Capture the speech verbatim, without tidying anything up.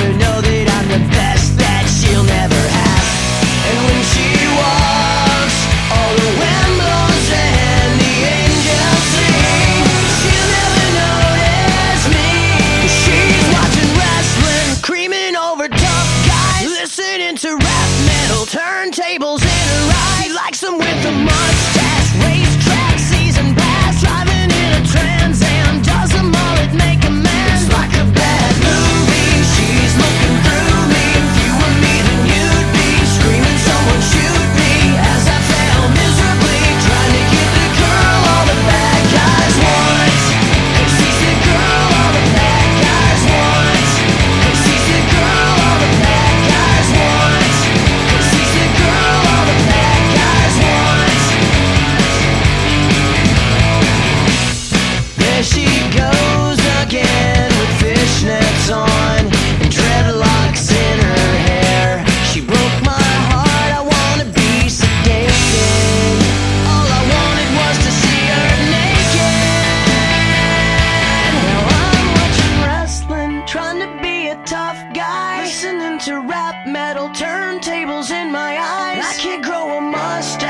her know that I'm the best that she'll never have. And when she walks, all the wind blows and the angels sing. She'll never notice me, 'cause she's watching wrestling, creaming over tough guys, listening to rap metal, turntables in her eyes. She likes them with a mustache, racetrack, season pass, driving in a Trans Am, does the mullet make a man? It's like a bad movie, she's looking through me. If you were me, then you'd be screaming, someone shoot me, as I fail miserably, trying to get the girl all the bad guys want. 'Cause she's the girl all the bad guys want. 'Cause she's the girl all the bad guys want. 'Cause she's the girl all the bad guys want. There she goes again with fishnets on and dreadlocks in her hair. She broke my heart, I wanna be sedated. All I wanted was to see her naked. Now I'm watching wrestling, trying to be a tough guy, listening to rap metal, turntables in my eyes. I can't grow a mustache,